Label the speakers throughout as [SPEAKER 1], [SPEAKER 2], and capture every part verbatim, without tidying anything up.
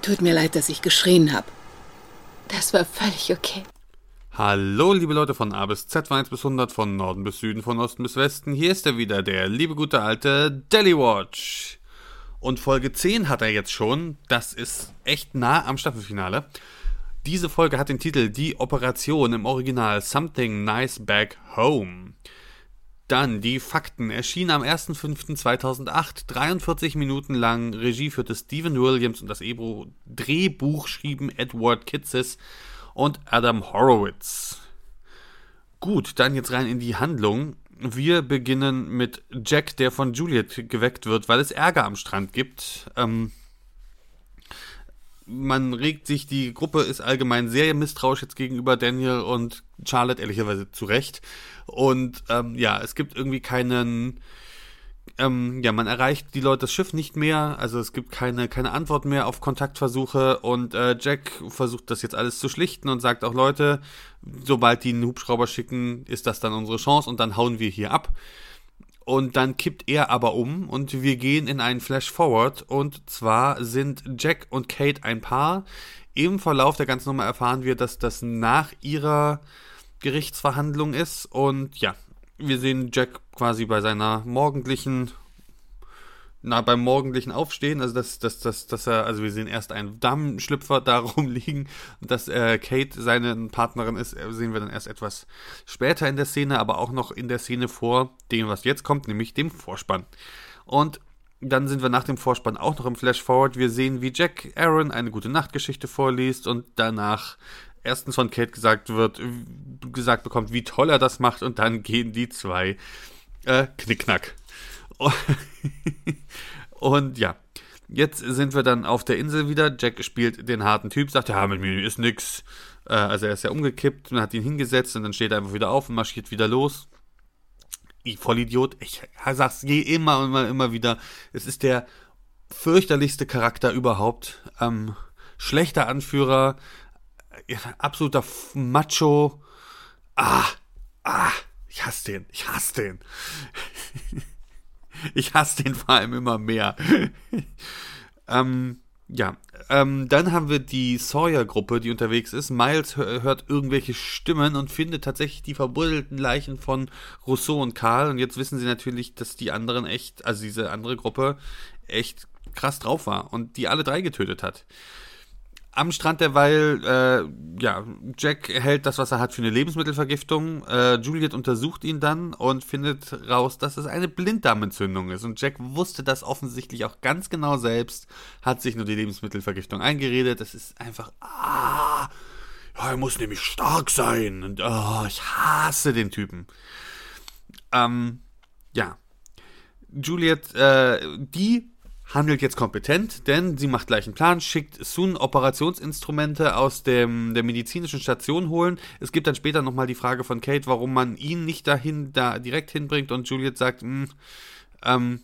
[SPEAKER 1] Tut mir leid, dass ich geschrien habe. Das war völlig okay.
[SPEAKER 2] Hallo liebe Leute von A bis Z, von eins bis hundert, von Norden bis Süden, von Osten bis Westen. Hier ist er wieder, der liebe gute alte Daily Watch. Und Folge zehn hat er jetzt schon. Das ist echt nah am Staffelfinale. Diese Folge hat den Titel Die Operation, im Original Something Nice Back Home. Dann die Fakten. Erschien am erster fünfter zweitausendacht, dreiundvierzig Minuten lang. Regie führte Stephen Williams und das Ebro- Drehbuch schrieben Edward Kitsis und Adam Horowitz. Gut, dann jetzt rein in die Handlung. Wir beginnen mit Jack, der von Juliet geweckt wird, weil es Ärger am Strand gibt. Ähm, man regt sich, die Gruppe ist allgemein sehr misstrauisch jetzt gegenüber Daniel und Charlotte, ehrlicherweise zu Recht. Und ähm, ja, es gibt irgendwie keinen... Ähm, ja, man erreicht die Leute das Schiff nicht mehr, also es gibt keine, keine Antwort mehr auf Kontaktversuche und äh, Jack versucht das jetzt alles zu schlichten und sagt auch, Leute, sobald die einen Hubschrauber schicken, ist das dann unsere Chance und dann hauen wir hier ab. Und dann kippt er aber um und wir gehen in einen Flash-Forward und zwar sind Jack und Kate ein Paar. Im Verlauf der ganzen Nummer erfahren wir, dass das nach ihrer Gerichtsverhandlung ist und ja, wir sehen Jack quasi bei seiner morgendlichen, na, beim morgendlichen Aufstehen, also dass, dass, dass, dass er, also wir sehen erst einen Damenschlüpfer da rumliegen und dass äh, Kate seine Partnerin ist, sehen wir dann erst etwas später in der Szene, aber auch noch in der Szene vor dem, was jetzt kommt, nämlich dem Vorspann. Und dann sind wir nach dem Vorspann auch noch im Flash-Forward. Wir sehen, wie Jack Aaron eine gute Nachtgeschichte vorliest und danach erstens von Kate gesagt wird, gesagt bekommt, wie toll er das macht und dann gehen die zwei äh, knickknack. Und ja, jetzt sind wir dann auf der Insel wieder. Jack spielt den harten Typ, sagt, ja, mit mir ist nix. Äh, also er ist ja umgekippt, man hat ihn hingesetzt und dann steht er einfach wieder auf und marschiert wieder los. Ich Vollidiot, ich sag's je immer und immer, immer wieder, es ist der fürchterlichste Charakter überhaupt. Ähm, schlechter Anführer, absoluter Macho. Ah, ah, ich hasse den, ich hasse den. Ich hasse den vor allem immer mehr. ähm, ja, ähm, dann haben wir die Sawyer-Gruppe, die unterwegs ist. Miles hör, hört irgendwelche Stimmen und findet tatsächlich die verbuddelten Leichen von Rousseau und Carl. Und jetzt wissen sie natürlich, dass die anderen echt, also diese andere Gruppe, echt krass drauf war und die alle drei getötet hat. Am Strand derweil, äh, ja, Jack hält das, was er hat, für eine Lebensmittelvergiftung. Äh, Juliet untersucht ihn dann und findet raus, dass es eine Blinddarmentzündung ist. Und Jack wusste das offensichtlich auch ganz genau selbst, hat sich nur die Lebensmittelvergiftung eingeredet. Das ist einfach, ah, ja, er muss nämlich stark sein. Und oh, ich hasse den Typen. Ähm, ja. Juliet, äh, die handelt jetzt kompetent, denn sie macht gleich einen Plan, schickt Sun Operationsinstrumente aus dem, der medizinischen Station holen. Es gibt dann später nochmal die Frage von Kate, warum man ihn nicht dahin, da direkt hinbringt und Juliet sagt, mh, ähm,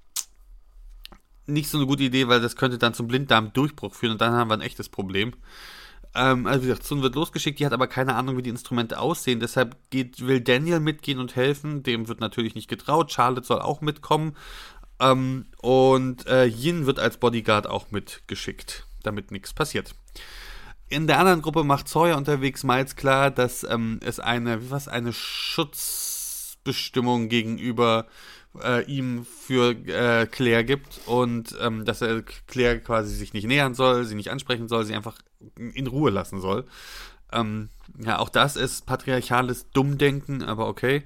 [SPEAKER 2] nicht so eine gute Idee, weil das könnte dann zum Blinddarmdurchbruch führen und dann haben wir ein echtes Problem. Ähm, also wie gesagt, Sun wird losgeschickt, die hat aber keine Ahnung, wie die Instrumente aussehen, deshalb geht, will Daniel mitgehen und helfen, dem wird natürlich nicht getraut, Charlotte soll auch mitkommen. Um, und äh, Yin wird als Bodyguard auch mitgeschickt, damit nichts passiert. In der anderen Gruppe macht Sawyer unterwegs Miles klar, dass ähm, es eine, wie was, eine Schutzbestimmung gegenüber äh, ihm für äh, Claire gibt und ähm, dass er Claire quasi sich nicht nähern soll, sie nicht ansprechen soll, sie einfach in Ruhe lassen soll. Ähm, ja, auch das ist patriarchales Dummdenken, aber okay.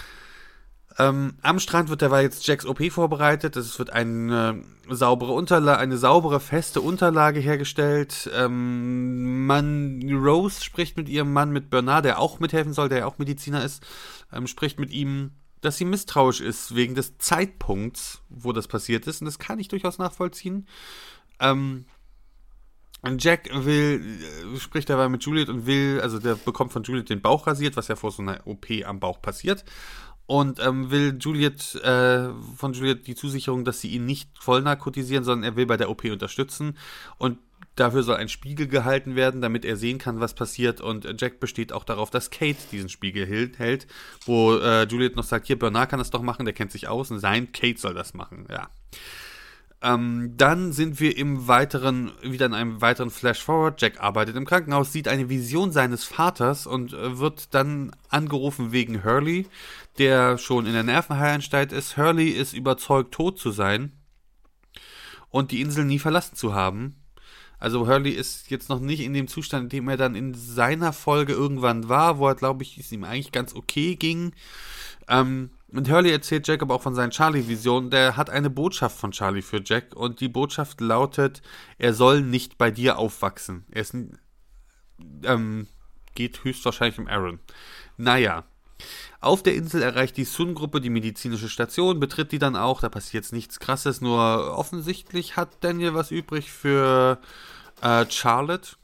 [SPEAKER 2] Ähm, am Strand wird derweil jetzt Jacks O P vorbereitet. Es wird eine saubere Unterlage, eine saubere, feste Unterlage hergestellt. Ähm, man, Rose spricht mit ihrem Mann, mit Bernard, der auch mithelfen soll, der ja auch Mediziner ist, ähm, spricht mit ihm, dass sie misstrauisch ist wegen des Zeitpunkts, wo das passiert ist. Und das kann ich durchaus nachvollziehen. Ähm, Jack will, spricht dabei mit Juliet und will, also der bekommt von Juliet den Bauch rasiert, was ja vor so einer O P am Bauch passiert. Und ähm, will Juliet, äh, von Juliet die Zusicherung, dass sie ihn nicht voll narkotisieren, sondern er will bei der O P unterstützen. Und dafür soll ein Spiegel gehalten werden, damit er sehen kann, was passiert. Und äh, Jack besteht auch darauf, dass Kate diesen Spiegel hält, hält wo äh, Juliet noch sagt, hier, Bernard kann das doch machen, der kennt sich aus. Und sein Kate soll das machen, ja. Ähm, dann sind wir im weiteren, wieder in einem weiteren Flash-Forward. Jack arbeitet im Krankenhaus, sieht eine Vision seines Vaters und äh, wird dann angerufen wegen Hurley, der schon in der Nervenheilanstalt ist. Hurley ist überzeugt, tot zu sein und die Insel nie verlassen zu haben. Also Hurley ist jetzt noch nicht in dem Zustand, in dem er dann in seiner Folge irgendwann war, wo er, glaube ich, es ihm eigentlich ganz okay ging. Ähm, und Hurley erzählt Jack aber auch von seinen Charlie-Visionen. Der hat eine Botschaft von Charlie für Jack und die Botschaft lautet, er soll nicht bei dir aufwachsen. Er ist, ähm, geht höchstwahrscheinlich um Aaron. Naja. Auf der Insel erreicht die Sun-Gruppe die medizinische Station, betritt die dann auch, da passiert jetzt nichts Krasses, nur offensichtlich hat Daniel was übrig für äh, Charlotte.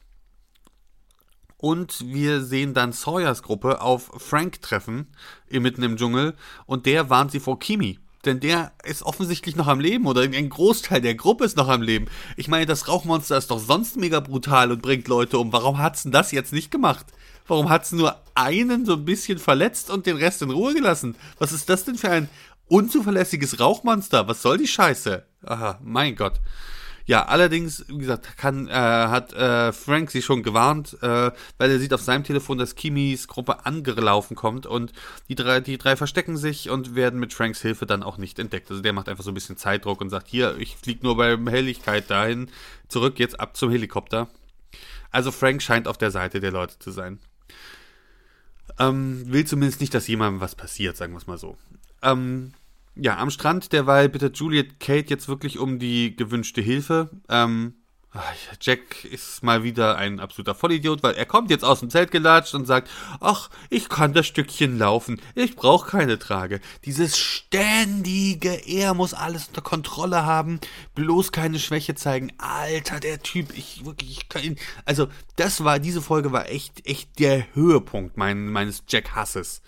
[SPEAKER 2] Und wir sehen dann Sawyers Gruppe auf Frank treffen, mitten im Dschungel, und der warnt sie vor Kimi. Denn der ist offensichtlich noch am Leben, oder ein Großteil der Gruppe ist noch am Leben. Ich meine, das Rauchmonster ist doch sonst mega brutal und bringt Leute um. Warum hat's denn das jetzt nicht gemacht? Warum hat's nur einen so ein bisschen verletzt und den Rest in Ruhe gelassen? Was ist das denn für ein unzuverlässiges Rauchmonster? Was soll die Scheiße? Aha, mein Gott. Ja, allerdings, wie gesagt, kann, äh, hat äh, Frank sie schon gewarnt, äh, weil er sieht auf seinem Telefon, dass Kimis Gruppe angelaufen kommt und die drei, die drei verstecken sich und werden mit Franks Hilfe dann auch nicht entdeckt. Also der macht einfach so ein bisschen Zeitdruck und sagt, hier, ich fliege nur bei Helligkeit dahin, zurück, jetzt ab zum Helikopter. Also Frank scheint auf der Seite der Leute zu sein. Ähm, will zumindest nicht, dass jemandem was passiert, sagen wir es mal so. Ähm, ja, am Strand derweil bittet Juliet Kate jetzt wirklich um die gewünschte Hilfe. Ähm, Jack ist mal wieder ein absoluter Vollidiot, weil er kommt jetzt aus dem Zelt gelatscht und sagt, ach, ich kann das Stückchen laufen, ich brauche keine Trage. Dieses ständige, er muss alles unter Kontrolle haben, bloß keine Schwäche zeigen. Alter, der Typ, ich wirklich, ich kann ihn, also das war, diese Folge war echt, echt der Höhepunkt mein, meines Jack-Hasses.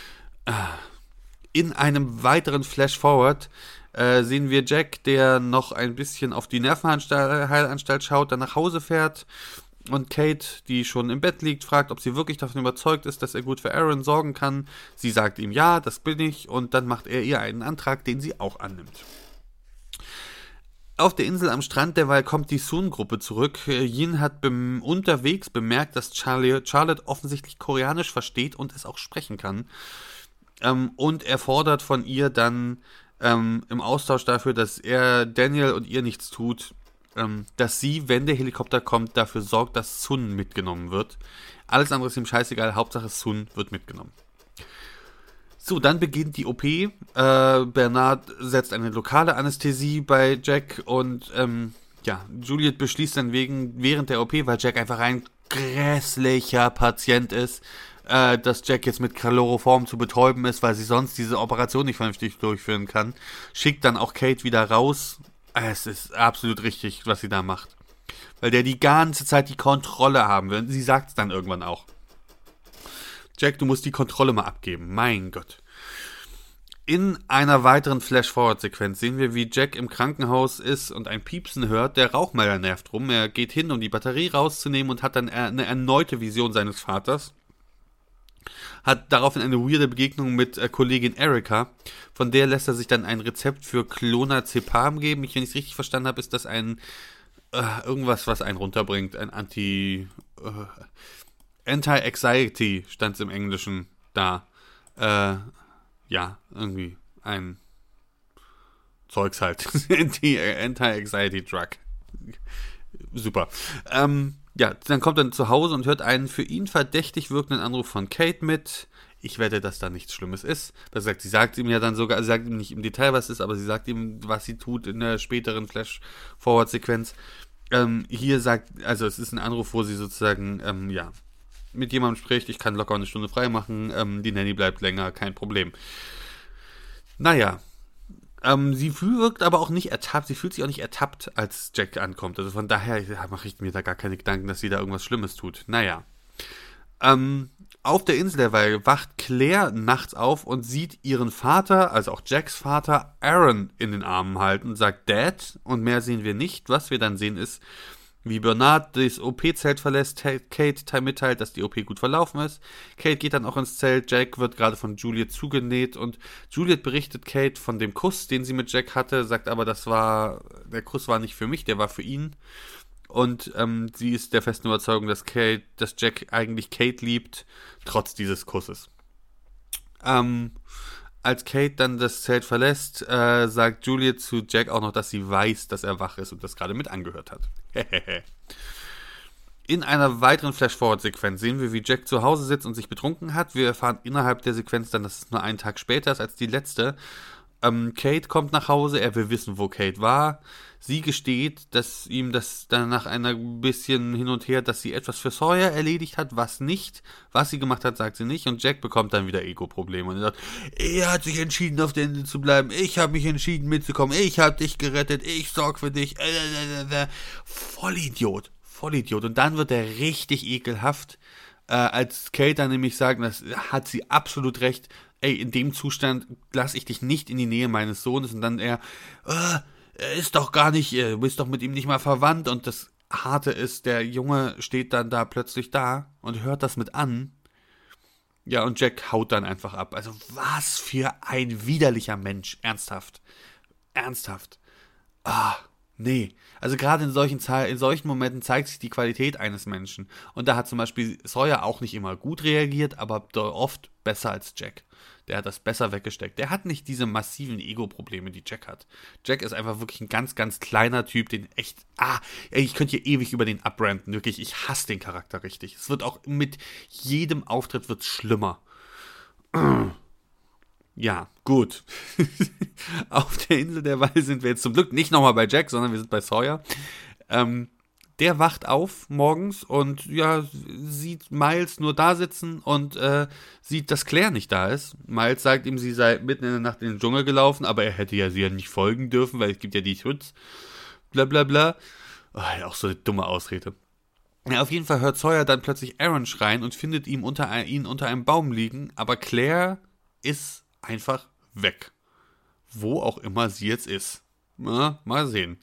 [SPEAKER 2] In einem weiteren Flash-Forward Äh, sehen wir Jack, der noch ein bisschen auf die Nervenheilanstalt schaut, dann nach Hause fährt und Kate, die schon im Bett liegt, fragt, ob sie wirklich davon überzeugt ist, dass er gut für Aaron sorgen kann. Sie sagt ihm, ja, das bin ich, und dann macht er ihr einen Antrag, den sie auch annimmt. Auf der Insel am Strand derweil kommt die Sun-Gruppe zurück. Yin hat bem- unterwegs bemerkt, dass Charlie, Charlotte offensichtlich Koreanisch versteht und es auch sprechen kann. Ähm, und er fordert von ihr dann Ähm, im Austausch dafür, dass er Daniel und ihr nichts tut, ähm, dass sie, wenn der Helikopter kommt, dafür sorgt, dass Sun mitgenommen wird. Alles andere ist ihm scheißegal, Hauptsache Sun wird mitgenommen. So, dann beginnt die O P. Äh, Bernard setzt eine lokale Anästhesie bei Jack und ähm, ja, Juliet beschließt dann wegen, während der O P, weil Jack einfach ein grässlicher Patient ist, äh, dass Jack jetzt mit Chloroform zu betäuben ist, weil sie sonst diese Operation nicht vernünftig durchführen kann. Schickt dann auch Kate wieder raus. Es ist absolut richtig, was sie da macht. Weil der die ganze Zeit die Kontrolle haben will. Sie sagt es dann irgendwann auch. Jack, du musst die Kontrolle mal abgeben. Mein Gott. In einer weiteren Flash-Forward-Sequenz sehen wir, wie Jack im Krankenhaus ist und ein Piepsen hört. Der Rauchmelder nervt rum. Er geht hin, um die Batterie rauszunehmen und hat dann eine erneute Vision seines Vaters. Hat daraufhin eine weirde Begegnung mit äh, Kollegin Erika. Von der lässt er sich dann ein Rezept für Clonazepam geben. Ich, wenn ich es richtig verstanden habe, ist das ein äh, irgendwas, was einen runterbringt. Ein Anti... Äh, Anti-Anxiety stand es im Englischen da. Äh, ja, irgendwie ein Zeugs halt. Anti-Anxiety-Drug. Super. Ähm... Ja, dann kommt er zu Hause und hört einen für ihn verdächtig wirkenden Anruf von Kate mit. Ich wette, dass da nichts Schlimmes ist. Das sagt, sie sagt ihm ja dann sogar, sie sagt ihm nicht im Detail, was es ist, aber sie sagt ihm, was sie tut in der späteren Flash-Forward-Sequenz. Ähm, hier sagt, also es ist ein Anruf, wo sie sozusagen, ähm, ja, mit jemandem spricht, ich kann locker eine Stunde frei machen, ähm, die Nanny bleibt länger, kein Problem. Naja. Ähm, sie wirkt aber auch nicht ertappt, sie fühlt sich auch nicht ertappt, als Jack ankommt. Also von daher ja, mache ich mir da gar keine Gedanken, dass sie da irgendwas Schlimmes tut. Naja. Ähm, auf der Insel derweil wacht Claire nachts auf und sieht ihren Vater, also auch Jacks Vater, Aaron in den Armen halten und sagt Dad, und mehr sehen wir nicht. Was wir dann sehen ist, Wie Bernard das O P-Zelt verlässt, Kate mitteilt, dass die O P gut verlaufen ist. Kate geht dann auch ins Zelt. Jack wird gerade von Juliet zugenäht und Juliet berichtet Kate von dem Kuss, den sie mit Jack hatte, sagt aber, das war, der Kuss war nicht für mich, der war für ihn. Und ähm, sie ist der festen Überzeugung, dass Kate, dass Jack eigentlich Kate liebt, trotz dieses Kusses. Ähm, als Kate dann das Zelt verlässt, äh, sagt Juliet zu Jack auch noch, dass sie weiß, dass er wach ist und das gerade mit angehört hat. In einer weiteren Flash-Forward-Sequenz sehen wir, wie Jack zu Hause sitzt und sich betrunken hat. Wir erfahren innerhalb der Sequenz dann, dass es nur einen Tag später ist als die letzte. Ähm, Kate kommt nach Hause, er will wissen, wo Kate war. Sie gesteht, dass ihm das dann nach einer bisschen hin und her, dass sie etwas für Sawyer erledigt hat, was nicht. Was sie gemacht hat, sagt sie nicht. Und Jack bekommt dann wieder Ego-Probleme. Und er sagt, er hat sich entschieden, auf der Insel zu bleiben. Ich habe mich entschieden, mitzukommen. Ich habe dich gerettet. Ich sorge für dich. Vollidiot. Vollidiot. Und dann wird er richtig ekelhaft, äh, als Kate dann nämlich sagt, das hat sie absolut recht, ey, in dem Zustand lasse ich dich nicht in die Nähe meines Sohnes. Und dann er, äh, er ist doch gar nicht, du bist doch mit ihm nicht mal verwandt. Und das Harte ist, der Junge steht dann da plötzlich da und hört das mit an. Ja, und Jack haut dann einfach ab. Also was für ein widerlicher Mensch. Ernsthaft. Ernsthaft. Ah, nee. Also gerade in solchen, in solchen Momenten zeigt sich die Qualität eines Menschen. Und da hat zum Beispiel Sawyer auch nicht immer gut reagiert, aber oft besser als Jack. Der hat das besser weggesteckt. Der hat nicht diese massiven Ego-Probleme, die Jack hat. Jack ist einfach wirklich ein ganz, ganz kleiner Typ, den echt, ah, ich könnte hier ewig über den abranten, wirklich, ich hasse den Charakter richtig. Es wird auch mit jedem Auftritt wird's schlimmer. Ja, gut. Auf der Insel der Weise sind wir jetzt zum Glück nicht nochmal bei Jack, sondern wir sind bei Sawyer. Ähm, Der wacht auf morgens und ja, sieht Miles nur da sitzen und äh, sieht, dass Claire nicht da ist. Miles sagt ihm, sie sei mitten in der Nacht in den Dschungel gelaufen, aber er hätte ja sie ja nicht folgen dürfen, weil es gibt ja die Schutz. Bla bla bla. Oh, ja, auch so eine dumme Ausrede. Ja, auf jeden Fall hört Sawyer dann plötzlich Aaron schreien und findet ihn unter, ihn unter einem Baum liegen, aber Claire ist einfach weg. Wo auch immer sie jetzt ist. Na, mal sehen.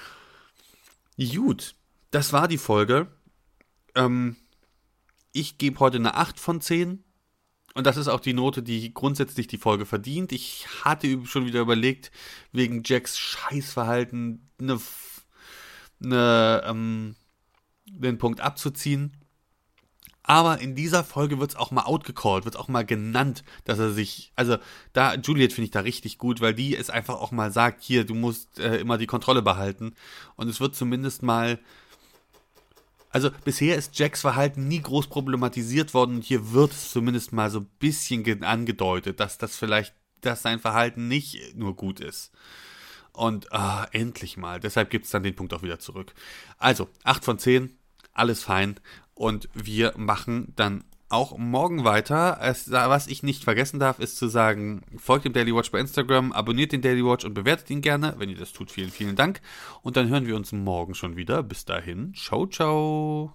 [SPEAKER 2] Gut. Das war die Folge. Ähm, ich gebe heute eine acht von zehn. Und das ist auch die Note, die grundsätzlich die Folge verdient. Ich hatte schon wieder überlegt, wegen Jacks Scheißverhalten eine, eine, ähm, den Punkt abzuziehen. Aber in dieser Folge wird es auch mal outgecallt, wird auch mal genannt, dass er sich, also da, Juliet finde ich da richtig gut, weil die es einfach auch mal sagt, hier, du musst äh, immer die Kontrolle behalten. Und es wird zumindest mal, also bisher ist Jacks Verhalten nie groß problematisiert worden und hier wird es zumindest mal so ein bisschen angedeutet, dass das vielleicht, dass sein Verhalten nicht nur gut ist. Und ah, endlich mal, deshalb gibt es dann den Punkt auch wieder zurück. Also, acht von zehn, alles fein. Und wir machen dann auch morgen weiter. Es, was ich nicht vergessen darf, ist zu sagen, folgt dem Daily Watch bei Instagram, abonniert den Daily Watch und bewertet ihn gerne. Wenn ihr das tut, vielen, vielen Dank. Und dann hören wir uns morgen schon wieder. Bis dahin, ciao, ciao.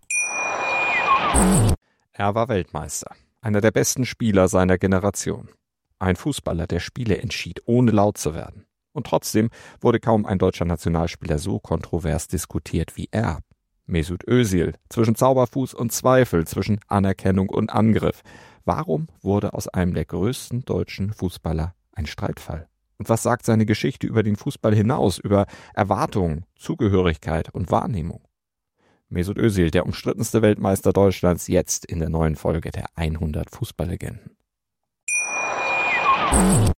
[SPEAKER 3] Er war Weltmeister, einer der besten Spieler seiner Generation. Ein Fußballer, der Spiele entschied, ohne laut zu werden. Und trotzdem wurde kaum ein deutscher Nationalspieler so kontrovers diskutiert wie er. Mesut Özil, zwischen Zauberfuß und Zweifel, zwischen Anerkennung und Angriff. Warum wurde aus einem der größten deutschen Fußballer ein Streitfall? Und was sagt seine Geschichte über den Fußball hinaus, über Erwartungen, Zugehörigkeit und Wahrnehmung? Mesut Özil, der umstrittenste Weltmeister Deutschlands, jetzt in der neuen Folge der hundert Fußballlegenden.